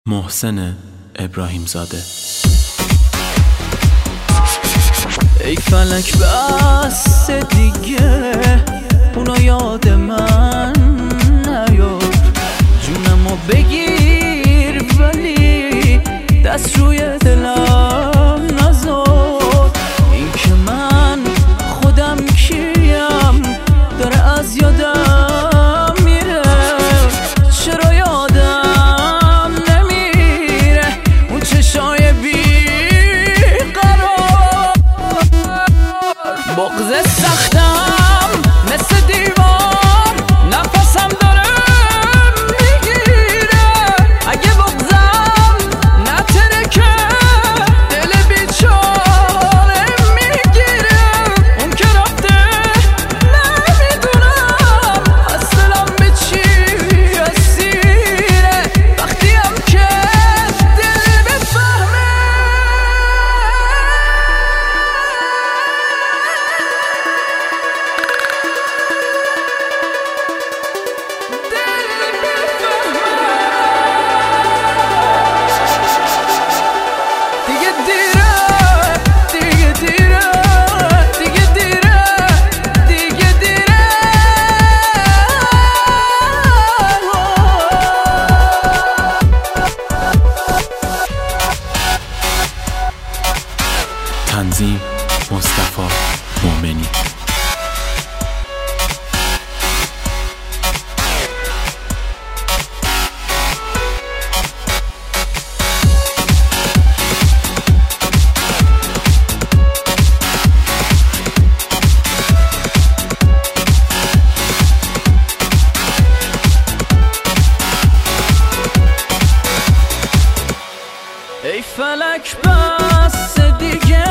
محسن ابراهیم زاده. ای فلک بس دیگه اونو یاد من نیار، جونمو بگیر ولی دست روی دلم نذار. این که من خودم کیم داره از یادم میره، چرا یادم نمیره اون چشای بی قرار. بغض سختم مثل دیوار نفسم داره میگیره، اگه بغضم نترکه دل بیچاره میگیره. اون که رفته نمیدونم از دلم به چی اسیره، وقتی هم که دل بفهمه تنظیم مصطفی مومنی. ای فلک بس دیگه